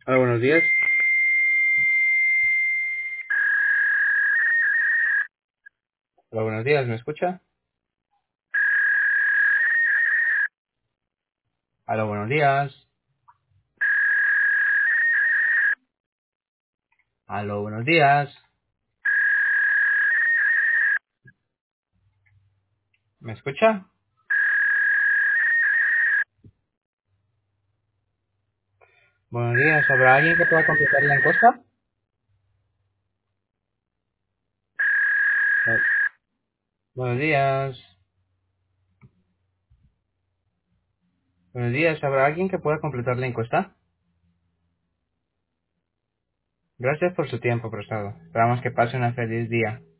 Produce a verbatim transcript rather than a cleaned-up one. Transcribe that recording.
Hola, buenos días. Hola, buenos días. ¿Me escucha? Hola, buenos días. Hola, buenos días. ¿Me escucha? Buenos días. ¿Habrá alguien que pueda completar la encuesta? Eh, Buenos días. Buenos días. ¿Habrá alguien que pueda completar la encuesta? Gracias por su tiempo prestado. Esperamos que pase una feliz día.